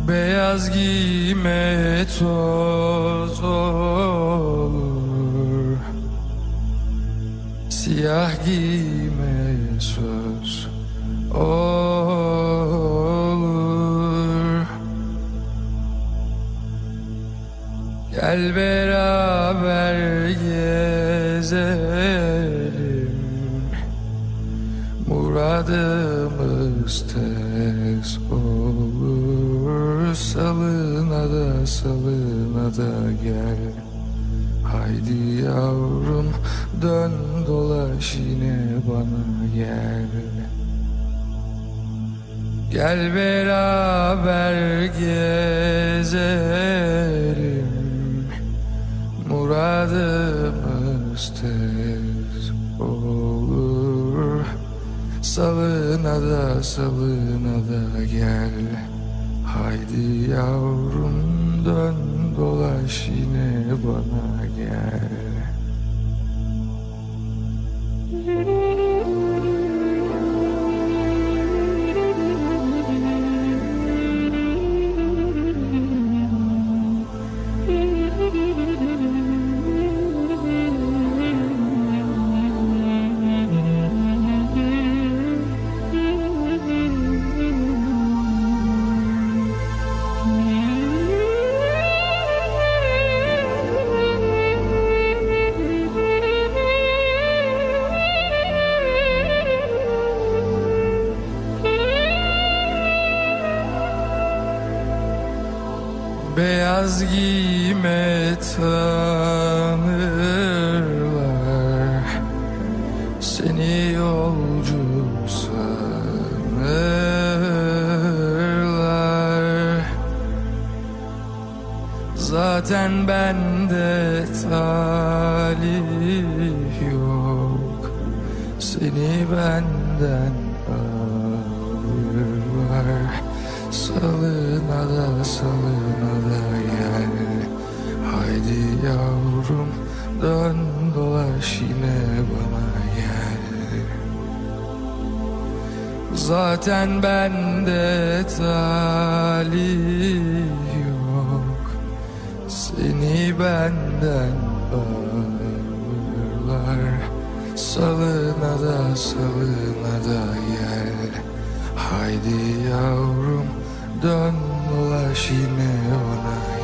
Beyaz giyme toz olur, siyah giyme söz olur. Gel beraber gezelim, muradımız tez olur. Salına da salına da gel, haydi yavrum dön dolaş yine bana gel. Gel beraber gezelim, muradımız tez olur. Salına da salına da gel, haydi yavrum dön dolaş yine bana gel. Beyaz giyme tanırlar, seni yolcu sanırlar. Zaten bende talih yok, seni benden alırlar. Salına da salına da gel, haydi yavrum dön dolaş yine bana gel. Zaten bende talih yok, seni benden alırlar. Salına da salına da gel, haydi yavrum dön dolaş yine bana gel.